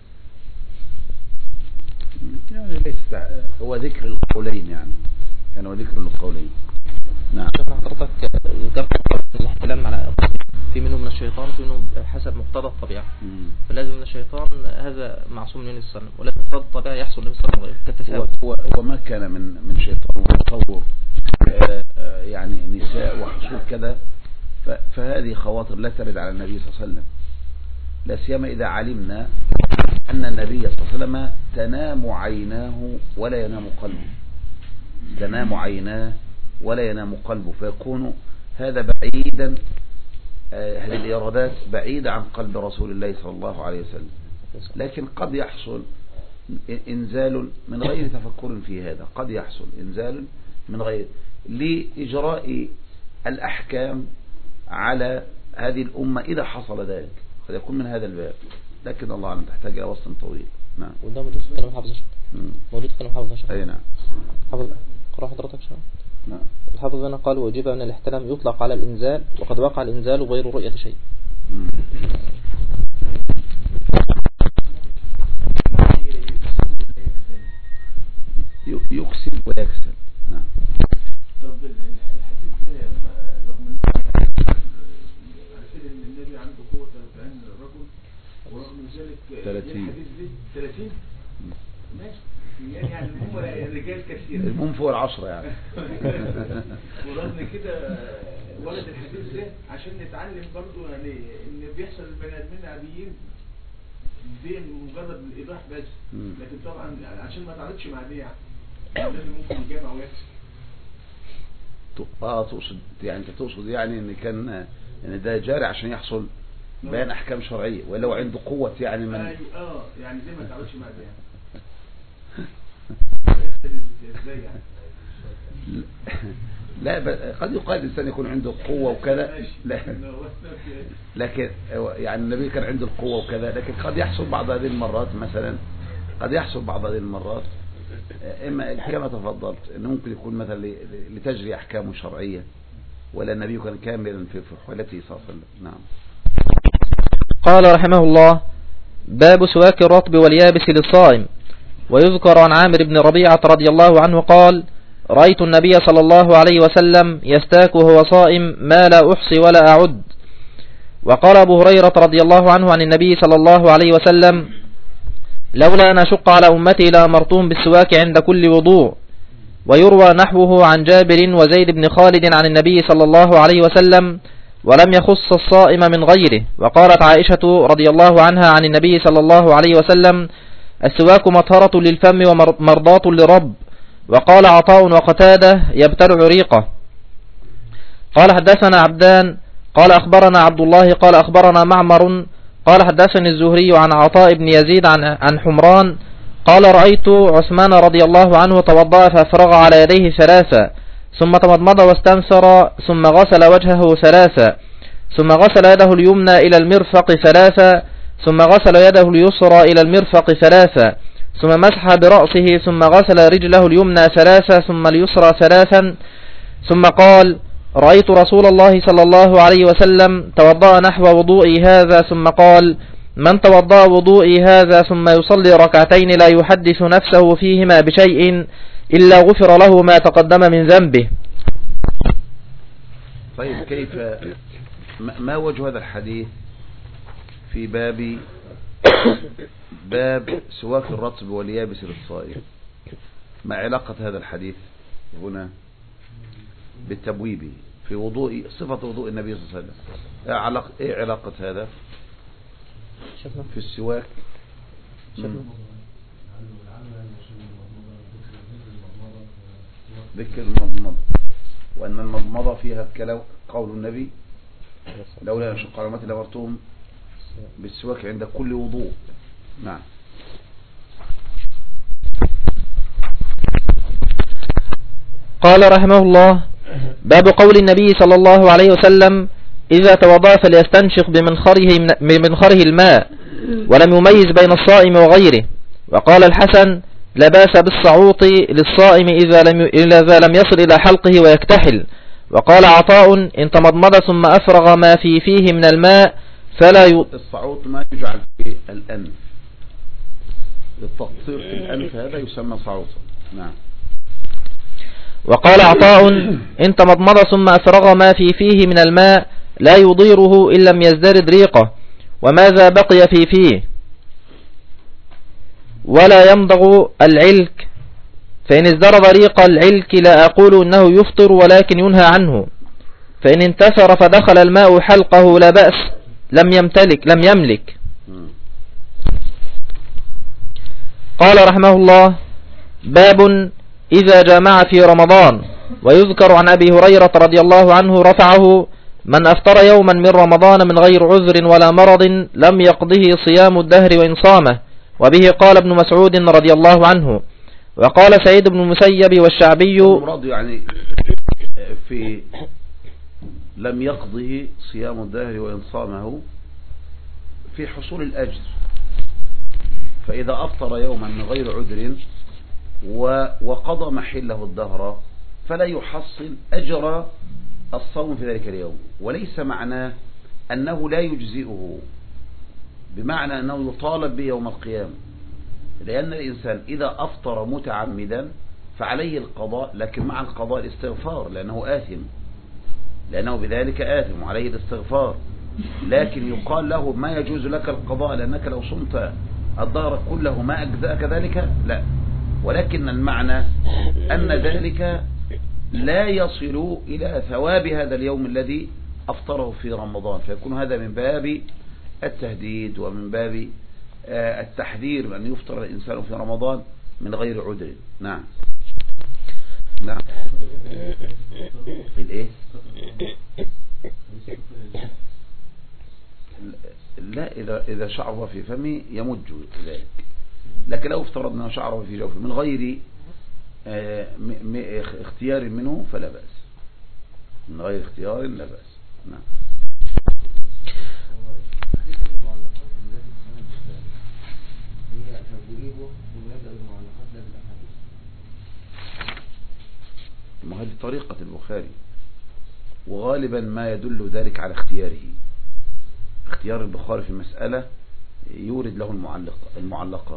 يعني ليس هو ذكر القولين، يعني هو ذكر القولين. نعم. شوف حضرتك ذكرت الاحتلام على في منه من الشيطان في منه حسب مقتضى الطبيعة. فلازم من الشيطان هذا معصوم من النبي صلى الله عليه وسلم، ولكن مقتضى الطبيعة يحصل النبي صلى الله عليه وسلم كالتفاوت. وما كان من شيطان وتصور يعني نساء وحصول كذا، فهذه خواطر لا ترد على النبي صلى الله عليه وسلم، لا سيما إذا علمنا أن النبي صلى الله عليه وسلم تنام عيناه ولا ينام قلبه، تنام عيناه ولا ينام قلبه، فيكون هذا بعيدا، هذه الإرادات بعيدة عن قلب رسول الله صلى الله عليه وسلم. لكن قد يحصل إنزال من غير تفكر في هذا، قد يحصل إنزال من غير لإجراء الأحكام على هذه الأمة إذا حصل ذلك، قد يكون من هذا الباب، لكن الله أعلم تحتاج إلى وصف طويل. نعم. وده موجود في كلام حافظ موجود في كلام حافظ أي نعم. حافظ قرأ حضرتك شو؟ نعم. الحافظ هنا قال وجب أن الاحتلام يطلق على الإنزال، وقد وقع الإنزال غير رؤية شيء. يكسل ويكسل. نعم. طب الحديث ده رغم ان النبي عنده قوة 40 رجل ورغم ذلك 30 الحديث ده 30 ماشي يعني هم رجال كثير، المهم فوق العشرة يعني. ورغم كده ولد الحديث ده عشان نتعلم برضو يعني ان بيحصل البني ادمين عاديين دي مجرد الايضاح بس، لكن طبعا عشان ما تعرضش مع دي يعني لازم ممكن يجمع ويكسب. تقصد يعني انت تقصد يعني ان كان ان ده جاري عشان يحصل بيان احكام شرعيه، ولو عنده قوه يعني من يعني زي ما تعرضش مع دي ازاي يعني. لا قد يقال الانسان يكون عنده قوه وكذا، لا لكن يعني النبي كان عنده القوه وكذا، لكن قد يحصل بعض هذه المرات مثلا، قد يحصل بعض هذه المرات اما كما تفضلت انه ممكن يكون مثلا لتجري احكامه شرعيه، ولا النبي كان كاملا في حالته صلى الله عليه وسلم. نعم. قال رحمه الله باب سواك الرطب واليابس للصائم. ويذكر عن عامر بن ربيعة رضي الله عنه قال رأيت النبي صلى الله عليه وسلم يستاك وهو صائم ما لا أحصي ولا أعد. وقال أبو هريرة رضي الله عنه عن النبي صلى الله عليه وسلم لولا أن أشق على أمتي لأمرتهم بالسواك عند كل وضوء. ويروى نحوه عن جابر وزيد بن خالد عن النبي صلى الله عليه وسلم ولم يخص الصائم من غيره. وقالت عائشة رضي الله عنها عن النبي صلى الله عليه وسلم السواك مطهرة للفم ومرضاة لرب. وقال عطاء وقتادة يبتلع ريقه. قال حدثنا عبدان قال أخبرنا عبد الله قال أخبرنا معمر قال حدثني الزهري عن عطاء بن يزيد عن حمران قال رأيت عثمان رضي الله عنه توضأ فأفرغ على يديه ثلاثة ثم تمضمض واستنثر ثم غسل وجهه ثلاثة ثم غسل يده اليمنى إلى المرفق ثلاثة ثم غسل يده اليسرى إلى المرفق ثلاثة ثم مسح برأسه ثم غسل رجله اليمنى ثلاثة ثم اليسرى ثلاثا ثم قال رأيت رسول الله صلى الله عليه وسلم توضأ نحو وضوئي هذا ثم قال من توضأ وضوئي هذا ثم يصلي ركعتين لا يحدث نفسه فيهما بشيء إلا غفر له ما تقدم من ذنبه. طيب كيف ما وجه هذا الحديث في باب سواك الرطب واليابس للصائم؟ ما علاقة هذا الحديث هنا بالتبويب في وضوء صفة وضوء النبي صلى الله عليه وسلم؟ ايه علاقة هذا في السواك؟ ذكر المضمضة، وأن المضمضة فيها قول النبي لولا أن شق على أمتي لأمرتهم بالسواك عند كل وضوء. نعم. قال رحمه الله باب قول النبي صلى الله عليه وسلم إذا توضأ فليستنشق بمنخره الماء ولم يميز بين الصائم وغيره. وقال الحسن لا بأس بالصعوط للصائم إذا لم يصل إلى حلقه ويكتحل. وقال عطاء إن تمضمض ثم أفرغ ما فيه من الماء فلا الصعوط ما يجعل في الأنف، التقصير في الأنف هذا يسمى صعوطا. نعم. وقال عطاء إن تمضمض ثم أفرغ ما فيه من الماء لا يضيره إن لم يزدرد ريقه وماذا بقي في فيه ولا يمضغ العلك فإن ازدرد ريق العلك لا أقول إنه يفطر ولكن ينهى عنه فإن انتثر فدخل الماء حلقه لا بأس لم يملك. قال رحمه الله باب إذا جامع في رمضان. ويذكر عن أبي هريرة رضي الله عنه رفعه من أفطر يوما من رمضان من غير عذر ولا مرض لم يقضه صيام الدهر وإن صامه. وبه قال ابن مسعود رضي الله عنه. وقال سعيد بن المسيب والشعبي المراد يعني في لم يقضه صيام الدهر وإن صامه في حصول الأجر، فإذا أفطر يوما من غير عذر وقضى محله الدهر فلا يحصل أجر الصوم في ذلك اليوم، وليس معناه أنه لا يجزئه، بمعنى أنه يطالب به يوم القيامة، لأن الإنسان إذا أفطر متعمدا فعليه القضاء، لكن مع القضاء الاستغفار لأنه آثم، لأنه بذلك آثم وعليه الاستغفار، لكن يقال له ما يجوز لك القضاء لأنك لو صمت الدهر كله ما أجزأك ذلك، لا، ولكن المعنى أن ذلك لا يصل إلى ثواب هذا اليوم الذي أفطره في رمضان، فيكون هذا من باب التهديد ومن باب التحذير بأن يفطر الإنسان في رمضان من غير عذر. نعم نعم. الإيه؟ لا، إذا شعر في فمه يمج ذلك، لكن لو افترضنا شعره في جوفه من غير اختيار منه فلا بأس، من غير اختيار لا بأس. نعم. ما هذه طريقة البخاري، وغالبا ما يدل ذلك على اختياره، اختيار البخاري في المسألة يورد له المعلقات،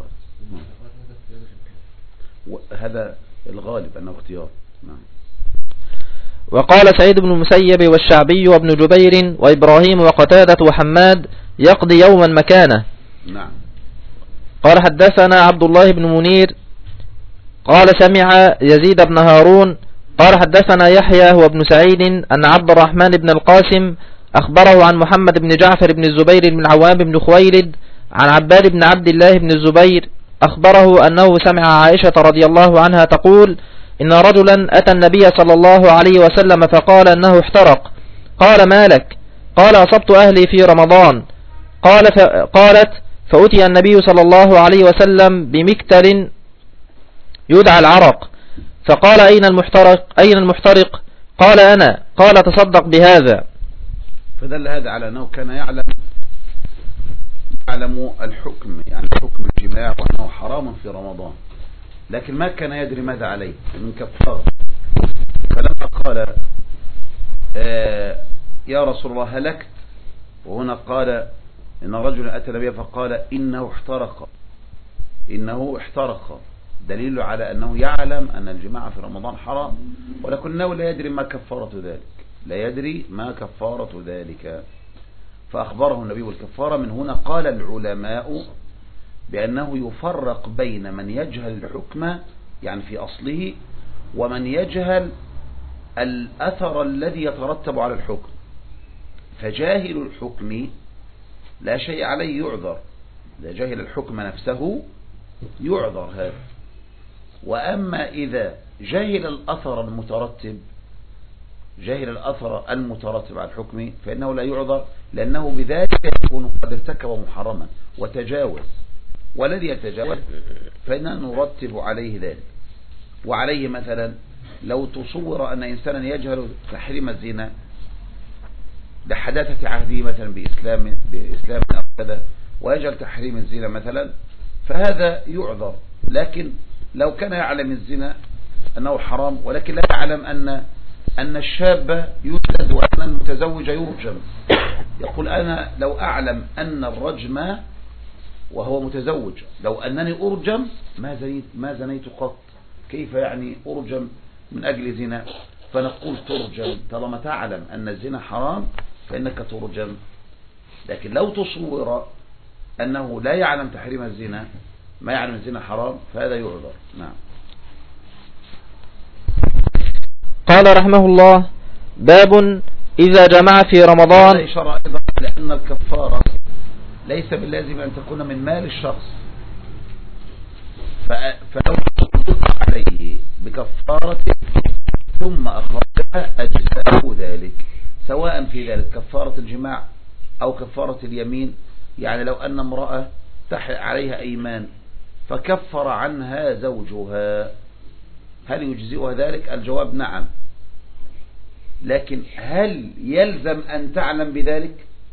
هذا الغالب أنه اختيار. نعم. وقال سعيد بن المسيب والشعبي وابن جبير وإبراهيم وقتادة وحماد يقضي يوما مكانه. نعم. قال حدثنا عبد الله بن منير قال سمع يزيد بن هارون قال حدثنا يحيى هو ابن سعيد أن عبد الرحمن بن القاسم أخبره عن محمد بن جعفر بن الزبير بن العوام بن خويلد عن عباد بن عبد الله بن الزبير أخبره أنه سمع عائشة رضي الله عنها تقول إن رجلا أتى النبي صلى الله عليه وسلم فقال أنه احترق. قال ما لك؟ قال أصبت أهلي في رمضان. قالت فأتي النبي صلى الله عليه وسلم بمكتل يدعى العرق فقال أين المحترق؟ قال أنا. قال تصدق بهذا. فدل هذا على أنه كان يعلم الحكم، يعني حكم الجماع وأنه حرام في رمضان، لكن ما كان يدري ماذا عليه من كفارة. فلما قال يا رسول الله هلكت، وهنا قال إن رجل أتى النبي فقال إنه احترق، دليل على أنه يعلم أن الجماع في رمضان حرام، ولكنه لا يدري ما كفارة ذلك، فأخبره النبي بالكفارة. من هنا قال العلماء بأنه يفرق بين من يجهل الحكم يعني في أصله ومن يجهل الأثر الذي يترتب على الحكم. فجاهل الحكم لا شيء عليه يعذر، إذا جاهل الحكم نفسه يعذر هذا. وأما إذا جاهل الأثر المترتب على الحكم فإنه لا يعذر، لأنه بذلك يكون قد ارتكب محرما وتجاوز، والذي يتجاوز فإننا نرتب عليه ذلك. وعليه مثلا لو تصور أن إنسانا يجهل تحريم الزنا لحداثة عهده مثلا بإسلام أو كذا، ويجهل تحريم الزنا مثلا، فهذا يعذر. لكن لو كان يعلم الزنا أنه حرام ولكن لا يعلم أن الشاب يجلد وأن المتزوج يرجم، يقول أنا لو أعلم أن الرجم وهو متزوج لو أنني أرجم ما زنيت قط، كيف يعني أرجم من أجل زنا؟ فنقول ترجم طالما تعلم أن الزنا حرام فإنك ترجم. لكن لو تصور أنه لا يعلم تحريم الزنا، ما يعلم الزنا حرام، فهذا يعذر. نعم. قال رحمه الله: باب إذا جمع في رمضان. هذا إشارة أيضا لأن الكفارة ليس باللازم أن تكون من مال الشخص، فلو تصدق عليه بكفارة ثم أخرجها أجزاءه ذلك، سواء في ذلك كفارة الجماع أو كفارة اليمين. يعني لو أن امرأة عليها أيمان فكفر عنها زوجها، هل يجزئها ذلك؟ الجواب نعم. لكن هل يلزم أن تعلم بذلك؟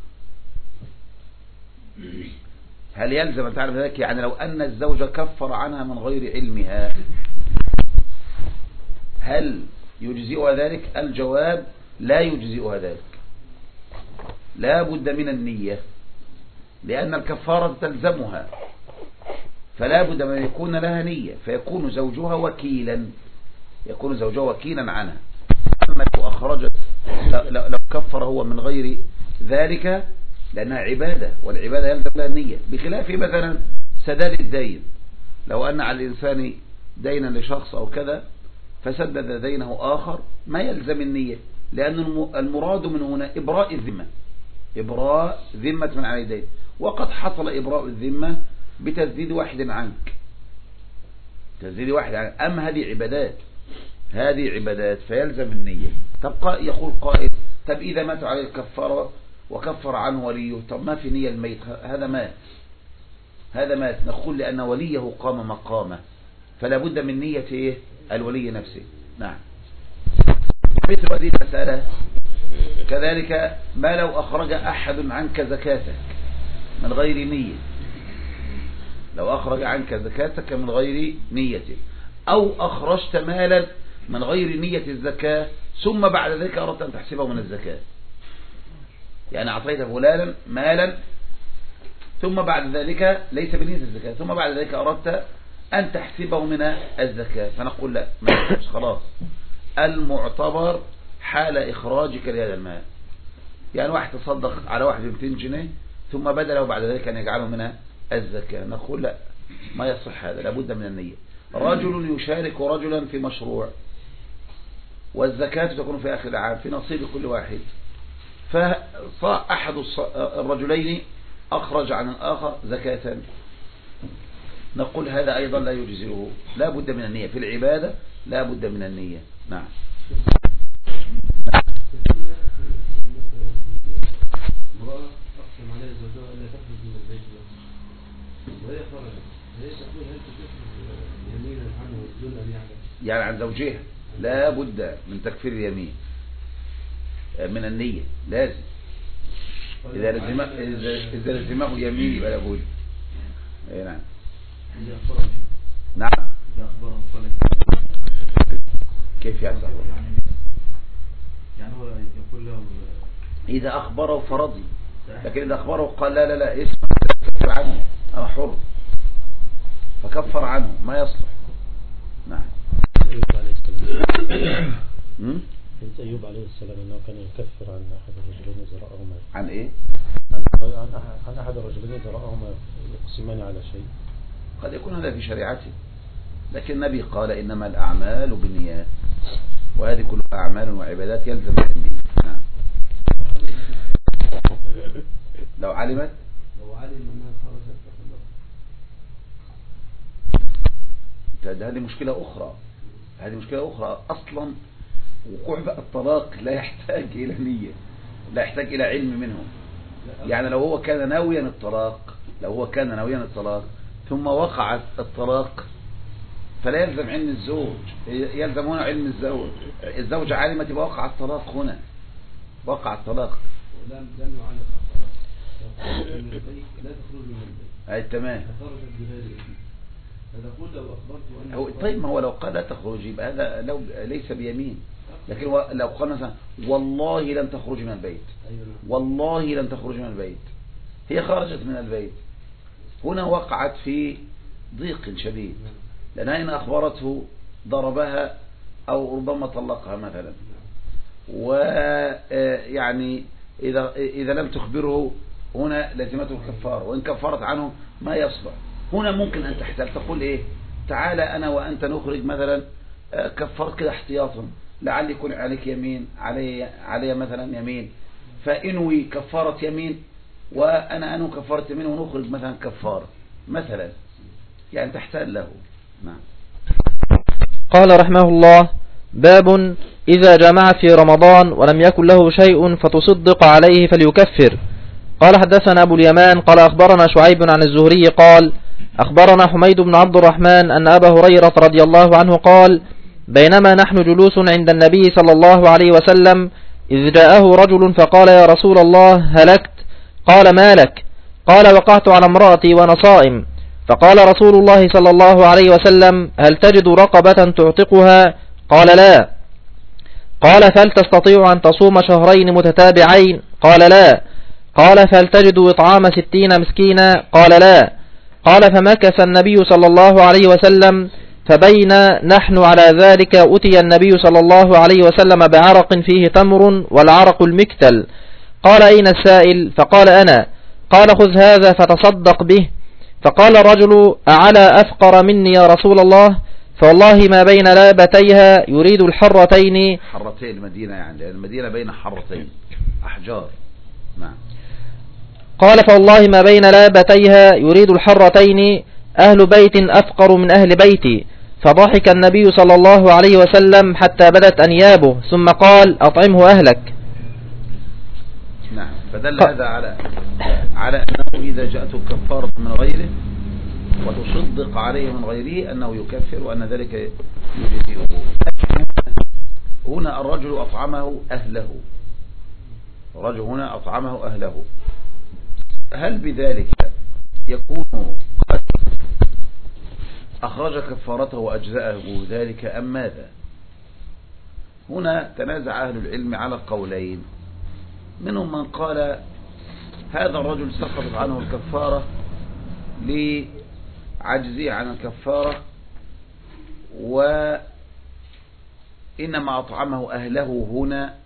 هل يلزم أن تعلم بذلك؟ يعني لو أن الزوج كفر عنها من غير علمها، هل يجزئها ذلك؟ الجواب لا يجزئها ذلك، لا بد من النية، لأن الكفارة تلزمها، فلا بد من يكون لها نية، فيكون زوجها وكيلا، يكون زوجها وكيلا عنها. أما لو أخرجت، لو كفر هو من غير ذلك، لأنها عبادة، والعبادة يلزم لها النية، بخلاف مثلا سداد الدين. لو أن على الإنسان دينا لشخص أو كذا فسدد دينه آخر، ما يلزم النية، لأن المراد من هنا إبراء الذمة، إبراء ذمة من عليه دين، وقد حصل إبراء الذمة بتسديد واحد عنك، تسديد واحد عنك. أما هذه عبادات، هذه عبادات فيلزم النية. تبقى يقول قائل: طب إذا مات عليه الكفارة وكفر عنه وليه، طب ما في نية الميت، هذا مات، هذا مات. نقول لأن وليه قام مقامه، فلا بد من نية إيه؟ الولي نفسه. نعم. مثل هذه المسألة كذلك، ما لو أخرج أحد عنك زكاتك من غير نية، لو أخرج عنك زكاتك من غير نية، أو أخرجت مالا من غير نية الزكاة ثم بعد ذلك أردت أن تحسبه من الزكاة، يعني أعطيت فلانا مالا ثم بعد ذلك ليس بنية الزكاة، ثم بعد ذلك أردت أن تحسبه من الزكاة، فنقول لا، ما يحسبش، خلاص. المعتبر حال إخراجك لهذا المال، يعني واحد تصدق على واحد ب200 جنيه ثم بدله بعد ذلك أن يجعله من الزكاة، نقول لا، ما يصح هذا، لابد من النية. رجل يشارك رجلا في مشروع، والزكاة تكون في آخر العام في نصيب كل واحد، فأحد الرجلين أخرج عن الآخر زكاة، نقول هذا أيضا لا يجزئه، لا بد من النية في العبادة، لا بد من النية. نعم. امرأة أقسم عليها زوجها ألا تخرج من البيت وهي خرجت، هي تقول هل تكفر يمينا عنه دون أن يعلم؟ يعني عن زوجها لا بد من تكفير اليمين، من النية لازم. إذا لزمه يمين يبقى لابد. نعم. نعم. كيف يعني؟ يعني هو يقول له إذا أخبره فرضي، لكن إذا أخبره قال لا لا لا اسمع كفر عنه، أنا حر، فكفر عنه، ما يصلح. نعم. حديث أيوب عليه السلام أنه كان يكفر عن أحد الرجلين زرعهما. عن إيه؟ عن أحد الرجلين زرعهما يقسمان على شيء. قد يكون هذا في شريعته، لكن النبي قال إنما الأعمال بالنيات، وهذه كلها أعمال وعبادات يلزم النية. نعم. لو علم أنها خرجت هذه مشكلة أخرى، هذه مشكلة أخرى. أصلا وقوع الطلاق لا يحتاج إلى نية، لا يحتاج إلى علم منهم. يعني لو هو كان ناويا الطلاق، لو هو كان ناويا الطلاق ثم وقع الطلاق، فلا يلزم علم الزوج، يلزم هنا علم الزوج. الزوجة علمت يبقى وقع الطلاق، هنا وقع الطلاق. لم يعلق الطلاق، لا تخرج من البيت. أي تمام. خرجت بغير هذا قول لو أخبرت هو طيب، ما هو لو قال لا تخرج يبقى هذا لو ليس بيمين، لكن لو قال مثلا والله لن تخرج من البيت، والله لن تخرج من البيت، هي خرجت من البيت، هنا وقعت في ضيق شديد، لأنها إن أخبرته ضربها أو ربما طلقها مثلا، ويعني إذا لم تخبره هنا لازمته الكفارة، وإن كفرت عنه ما يصلح. هنا ممكن أن تحتاج تقول إيه، تعالى أنا وأنت نخرج مثلا كفار كده احتياطا، لعل يكون عليك يمين، علي مثلا يمين، فإنوي كفارة يمين وأنا أنو كفارة يمين ونخرج مثلا كفارة مثلا، يعني تحتاج له. نعم. قال رحمه الله: باب إذا جمع في رمضان ولم يكن له شيء فتصدق عليه فليكفر. قال حدثنا أبو اليمان قال أخبرنا شعيب عن الزهري قال أخبرنا حميد بن عبد الرحمن أن أبا هريرة رضي الله عنه قال: بينما نحن جلوس عند النبي صلى الله عليه وسلم إذ جاءه رجل فقال: يا رسول الله هلكت. قال: ما لك؟ قال: وقعت على امرأتي وأنا صائم. فقال رسول الله صلى الله عليه وسلم: هل تجد رقبة تعتقها؟ قال: لا. قال: فهل تستطيع أن تصوم شهرين متتابعين؟ قال: لا. قال: فهل تجد إطعام 60 مسكينا؟ قال: لا. قال: فمكث النبي صلى الله عليه وسلم، فبين نحن على ذلك أتي النبي صلى الله عليه وسلم بعرق فيه تمر والعرق المكتل. قال: أين السائل؟ فقال: أنا. قال: خذ هذا فتصدق به. فقال الرجل: أعلى أفقر مني يا رسول الله؟ فوالله ما بين لابتيها يريد الحرتين. حرتين المدينة، يعني لأن المدينة بين حرتين أحجار. نعم. قال: فوالله ما بين لابتيها يريد الحرتين أهل بيت أفقر من أهل بيتي. فضحك النبي صلى الله عليه وسلم حتى بدت أنيابه، ثم قال: أطعمه أهلك. نعم. فدل هذا على أنه إذا جاءته كفارة من غيره وتصدق عليه من غيره أنه يكفر، وأن ذلك يجزئه. هنا الرجل أطعمه أهله، الرجل هنا أطعمه أهله، هل بذلك يكون قد أخرج كفارته وأجزأه ذلك أم ماذا؟ هنا تنازع أهل العلم على قولين، منهم من قال هذا الرجل سقطت عنه الكفارة لعجزه عن الكفارة، وإنما أطعمه أهله هنا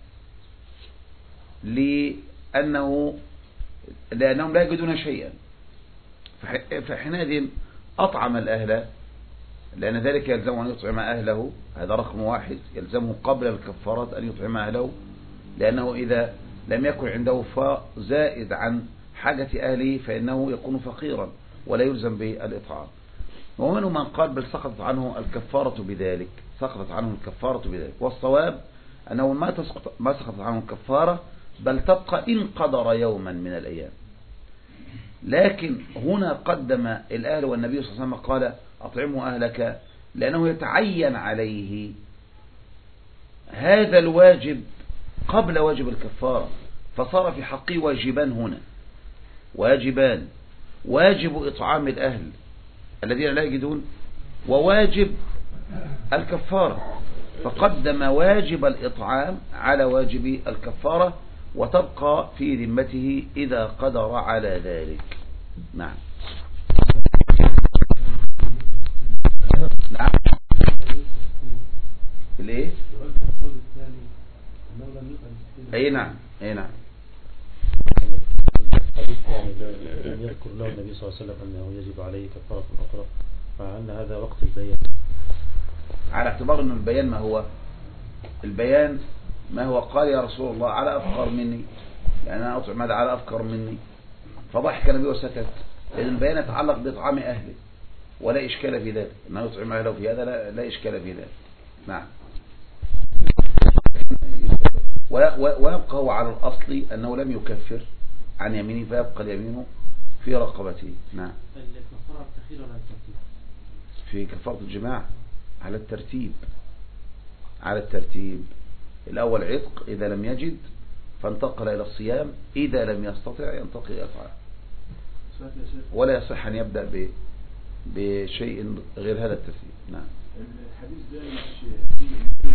لأنهم لا يجدون شيئا، فحينئذ أطعم الأهل، لأن ذلك يلزم أن يطعم أهله. هذا رقم واحد، يلزمه قبل الكفارات أن يطعم أهله، لأنه إذا لم يكن عنده فزائد عن حاجة أهله فإنه يكون فقيرا ولا يلزم بالإطعام. ومنهم من قال بل سقطت عنه الكفارة بذلك، سقطت عنه الكفارة بذلك، والصواب أنه ما سقطت عنه الكفارة، بل تبقى إن قدر يوما من الأيام. لكن هنا قدم الأهل، والنبي صلى الله عليه وسلم قال أطعمه أهلك، لأنه يتعين عليه هذا الواجب قبل واجب الكفارة، فصار في حقه واجبان هنا، واجبان: واجب إطعام الأهل الذين لا يجدون، وواجب الكفارة، فقدم واجب الإطعام على واجب الكفارة، وتبقى في ذمته إذا قدر على ذلك. نعم. نعم. الايه؟ اي نعم، اي نعم. لم يذكر له النبي صلى الله عليه وسلم أنه يجب عليه كفارة أخرى، مع أن هذا وقت البيان، على اعتبار أن البيان ما هو؟ البيان ما هو؟ قال يا رسول الله على أفقر مني، يعني أنا أطعم هذا على أفقر مني، فضحك النبي وسكت، لأن البيان يتعلق بإطعام أهله ولا إشكال في ذلك، أنه يطعم أهله في هذا لا إشكال في ذلك. نعم. ويبقى هو على الأصل أنه لم يكفر عن يمينه، فيبقى اليمين في رقبته. نعم. الكفارة التخير ولا الترتيب؟ في كفارة الجماع على الترتيب، على الترتيب. الأول عتق إذا لم يجد فانتقل إلى الصيام، إذا لم يستطع ينتقل إلى الإطعام، ولا يصح أن يبدأ بشيء غير هذا الترتيب. نعم. الحديث ده مش فيه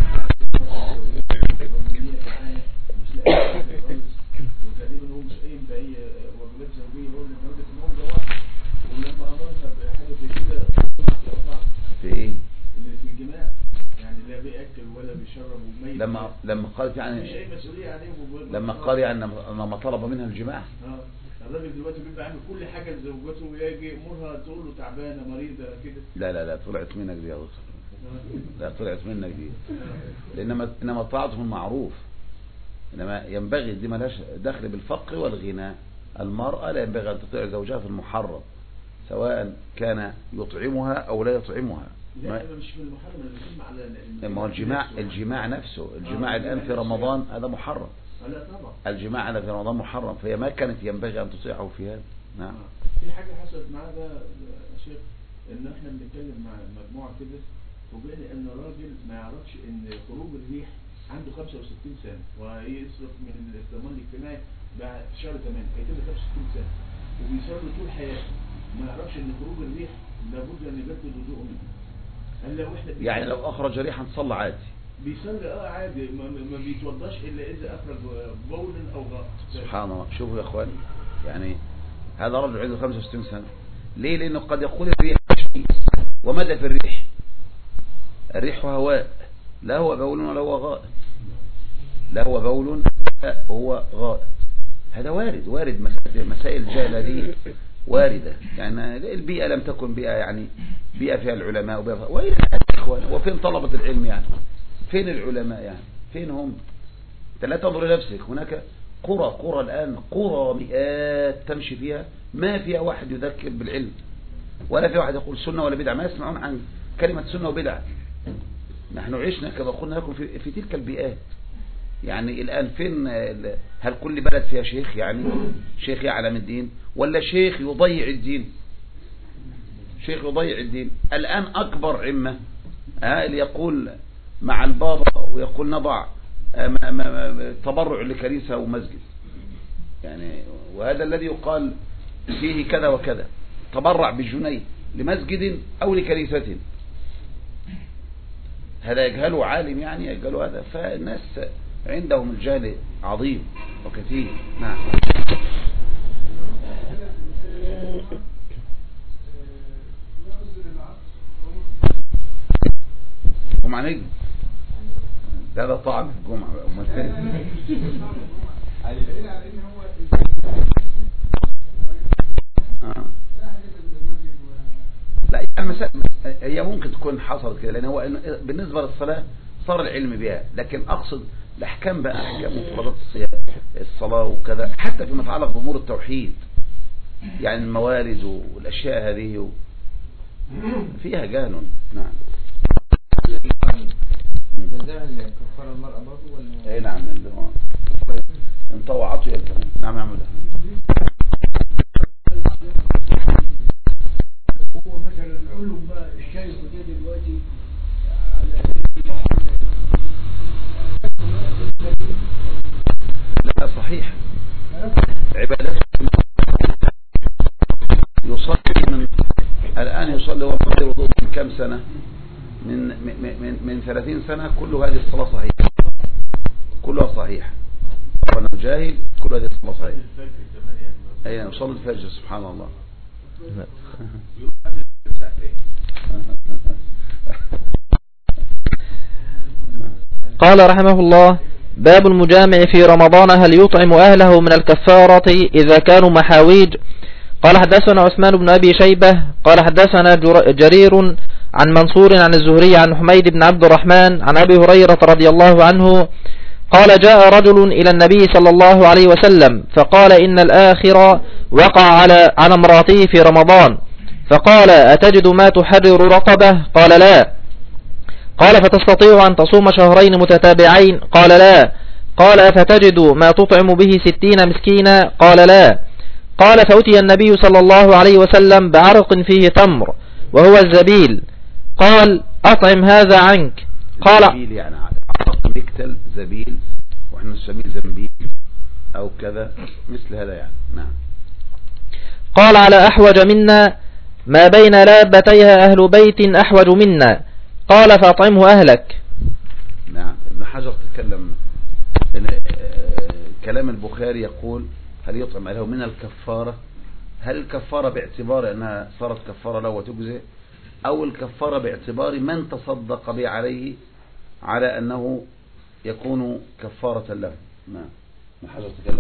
وتقريبا هو مش قايم بأي واجبات زوجية، هو لدرجة ان هو جواب، ولما أمرها بحاجة زي كده في ايه؟ اللي في الجماع، يعني لا بيأكل ولا بيشرب وميت لما قالت مش يعني اي مسؤوليه عليه لما قال يعني لما طلب منها الجماع. الراجل دلوقتي بيبقى عامل كل حاجه لزوجته ويجي يامرها تقول له تعبانه مريضه كده. لا طلعت منك دي يا دكتور. لا طلعت منك دي. انما طاعته المعروف. انما ينبغي دي مالهاش دخل بالفقر والغنى. المرأة لا ينبغي ان تطيع زوجها في المحرم سواء كان يطعمها او لا يطعمها. لا مش في المحرم، انا بتكلم على ما هو الجماع نفسه. الجماع الان في رمضان هذا محرم. لا طبعا الجماع في رمضان محرم، فهي ما كانت ينبغي ان تطيعه في هذا. نعم. في حاجه حصلت معايا بقى يا شيخ، ان احنا بنتكلم مع مجموعه كده، فوجئنا ان راجل ما يعرفش ان خروج الريح عنده 65 سنه ويصرف من الضمان الاجتماعي بعد في شهر 8 هيتم 65 سنه وبيصلي طول حياته، ما يعرفش ان خروج الريح لابد ان يجدد وضوءه منه. هل لو احنا يعني لو اخرج ريحا صلى عادي؟ بيصلي عادي، ما بيتوضاش الا اذا اخرج بول او غائط. سبحان الله. شوفوا يا اخوان، يعني هذا رجل عنده 65 سنه. ليه؟ لانه قد يقول الريح ومدى في الريح. الريح هواء، لا هو بول ولا هو غائط. لا هو بول لا هو غائط. هذا وارد مسائل الجهل هذه واردة. يعني البيئة لم تكن بيئة يعني بيئة فيها العلماء وإلى إخوان. وفين طلبة العلم يعني؟ فين العلماء يعني؟ فين هم؟ أنت لا تنظر لنفسك. هناك قرى الآن، قرى مئات تمشي فيها ما فيها واحد يذكر بالعلم ولا فيها واحد يقول سنة ولا بدعة. ما يسمعون عن كلمة سنة وبدعة. نحن عشنا كما قلنا لكم في تلك البيئات. يعني الآن فين؟ هل كل بلد فيها شيخ يعني شيخ يعلم الدين ولا شيخ يضيع الدين؟ شيخ يضيع الدين. الآن أكبر عمة اللي يقول مع البابا ويقول نضع تبرع لكنيسة ومسجد يعني، وهذا الذي يقال فيه كذا وكذا، تبرع بجنيه لمسجد أو لكنيسة. هذا يجهله عالم يعني يجهله هذا. فالناس عندهم الجهل عظيم وكثير. نعم. جمعة نجم ده طعم في الجمعة امال فين؟ لا المسائل هي ممكن تكون حصلت كده، لان هو بالنسبة للصلاة صار العلم بها، لكن اقصد الاحكام بقى، احكام مفردات الصيام الصلاة وكذا، حتى فيما يتعلق بامور التوحيد يعني الموارد والاشياء هذه فيها جهل. نعم. كفار المرأة برضه ولا؟ اي نعم. ان طوعته يلزمون. نعم يا عم. هو مثلا العلم بقى الشايف ده دلوقتي لا صحيح. عبادات يصلي الآن يصلي وقت وضوء من كم سنة؟ من 30 سنة. كل هذه الصلاة صحيحة، كلها صحيحة. وانا جاهل كل هذه الصلاة صحيحة. اي يصلي الفجر. سبحان الله. قال رحمه الله: باب المجامع في رمضان، هل يطعم أهله من الكفارة إذا كانوا محاويج؟ قال حدثنا عثمان بن أبي شيبة قال حدثنا جرير عن منصور عن الزهري عن حميد بن عبد الرحمن عن أبي هريرة رضي الله عنه قال: جاء رجل إلى النبي صلى الله عليه وسلم فقال: إن الآخر وقع على امراته في رمضان، فقال: أتجد ما تحرر رقبة؟ قال: لا. قال: فتستطيع أن تصوم شهرين متتابعين؟ قال: لا. قال: أفتجد ما تطعم به 60 مسكينا؟ قال: لا. قال: فأتي النبي صلى الله عليه وسلم بعرق فيه تمر وهو الزبيل، قال: أطعم هذا عنك. قال: زبيل يعني عرق مكتل زبيل، وإحنا الزبيل زنبيل أو كذا مثل هذا يعني. نعم. قال: على أحوج منا، ما بين لابتيها أهل بيت أحوج منا. قال: فأطعمه أهلك. نعم. ابن حجر تكلم كلام البخاري يقول: هل يطعم أهله من الكفارة؟ هل الكفارة باعتبار أنها صارت كفارة له وتجزئ، أو الكفارة باعتبار من تصدق به عليه على أنه يكون كفارة له. نعم. ما حاجة تتكلم.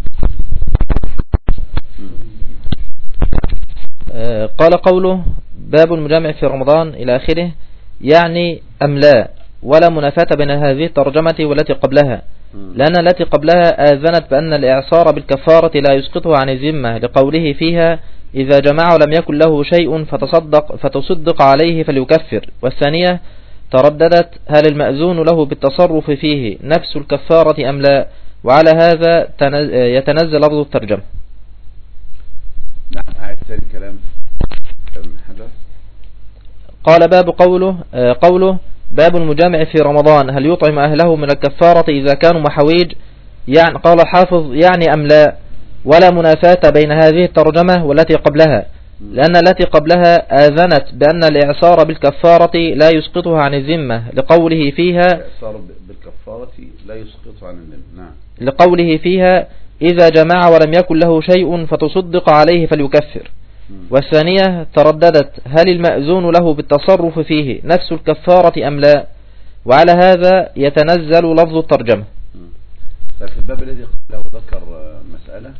قال قوله باب المجامع في رمضان إلى آخره، يعني أم لا، ولا منافاة بين هذه الترجمة والتي قبلها، لأن التي قبلها آذنت بأن الإعصار بالكفارة لا يسقطه عن الذمة، لقوله فيها إذا جمع ولم يكن له شيء فتصدق عليه فليكفر. والثانية ترددت هل المأذون له بالتصرف فيه نفس الكفارة أم لا، وعلى هذا يتنزل لفظ الترجمة. نعم. أعد ثاني كلام حدث. قال باب قوله باب المجامع في رمضان هل يطعم أهله من الكفارة إذا كانوا محويج، يعني قال الحافظ يعني أم لا، ولا منافاة بين هذه الترجمة والتي قبلها، لأن التي قبلها آذنت بأن الإعصار بالكفارة لا يسقطها عن الذمة، لقوله فيها الإعصار بالكفارة لا يسقطها عن الذمة. نعم. لقوله فيها إذا جمع ولم يكن له شيء فتصدق عليه فليكفر. والثانية ترددت هل المأذون له بالتصرف فيه نفس الكفارة أم لا، وعلى هذا يتنزل لفظ الترجمة. في الباب الذي قبله ذكر مسألة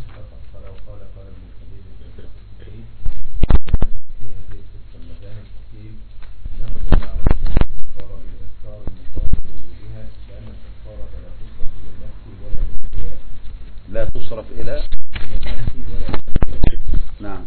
لا تصرف إلى. نعم.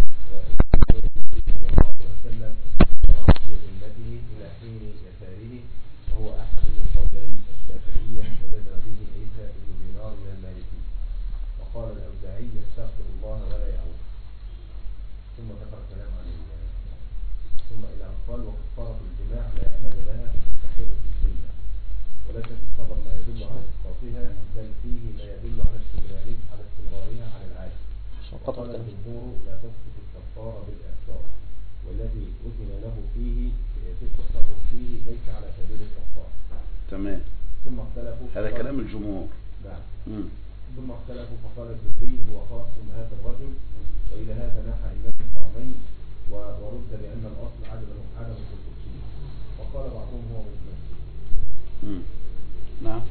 وهو أحد القولين الشافعية وذكر به عيسى بن دينار من المالكي، وقال الأوزاعي يستغفر الله ولا يعود. ثم ذكر كلام عن ثم إلى أن قال وكفارة الجماع لا أمل لها فتستقر في الدنيا، وليس في الخبر ما يدل على إسقاطها، بل فيه ما يدل على استمرارها على العادة. وقال الجمهور لا تسقط الكفارة بالإعصار، والذي أذن له فيه في التصرف فيه ليس على سبيل الكفارة. تمام. ثم اختلفوا. هذا كلام الجمهور. نعم. ثم اختلفوا فقال الزهري هو خاص بهذا الرجل، وإلى هذا نحى إمام الحرمين ورد بأن الأصل عدم الخصوصية، وقال بعضهم هو متمسك. نعم.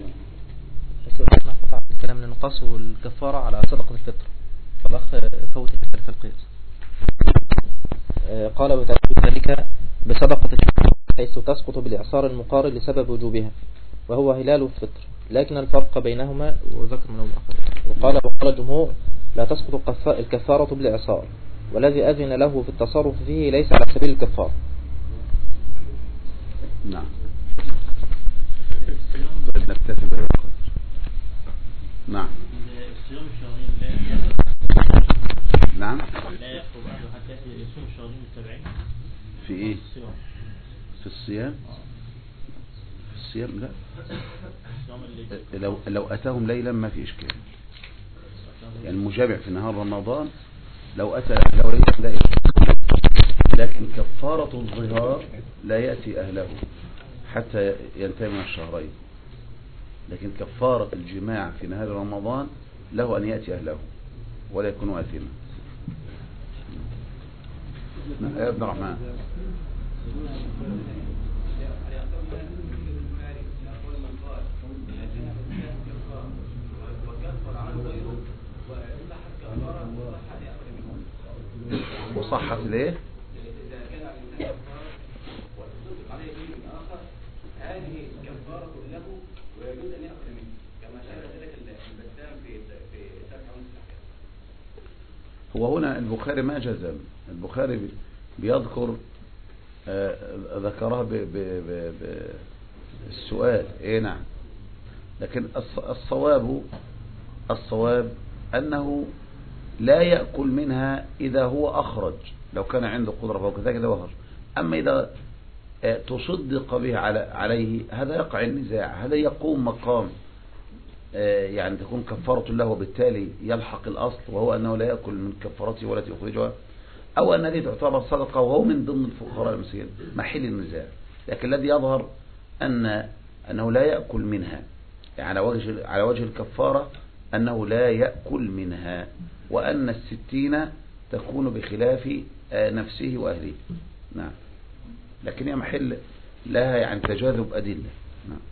الكلام ننقصه الكفارة على صدقة الفطر، فالأخ فوت الفطر في القياس. قال وتأكد ذلك بصدقة الفطر حيث تسقط بالإعصار المقارن لسبب وجوبها، وهو هلال الفطر، لكن الفرق بينهما وذكر من الآخر. وقال الجمهور لا تسقط الكفارة بالإعصار، والذي أذن له في التصرف فيه ليس على سبيل الكفارة. نعم. نكتفي بهذا القدر. نعم. الصيام الشهرين نعم. لا يخطب أحد حتى يصوم الشهرين السبعين. في إيه؟ في الصيام. في الصيام لا. لو أتاهم ليلا ما في إشكال، يعني المجامع في نهار رمضان لو أتى ليلا لا إشكال، لكن كفارة الظهار لا يأتي أهله حتى ينتهي من الشهرين، لكن كفارة الجماع في نهار رمضان له أن يأتي أهله ولا يكون آثما. يا ابن الرحمن. وصحت ليه؟ هذه كفارة له ويجوز أن يأكل منه كما شرع ذلك البسام في سبع ونصف. هو هنا البخاري ما جزم، البخاري بيذكر ذكرها بالسؤال. ايه نعم. لكن الصواب أنه لا يأكل منها إذا هو أخرج، لو كان عنده قدرة فهو كذلك أخرج. أما إذا تصدق به عليه هذا يقع النزاع، هذا يقوم مقام يعني تكون كفارة له وبالتالي يلحق الأصل، وهو أنه لا يأكل من كفارته والتي يخرجها، أو أن هذه تعتبر صدقة وهو من ضمن الفقراء المسكين، محل النزاع. لكن الذي يظهر أنه لا يأكل منها، يعني على وجه الكفارة أنه لا يأكل منها، وأن 60 تكون بخلاف نفسه وأهله. نعم. لكن هي لها يعني تجاذب أدلة. نعم.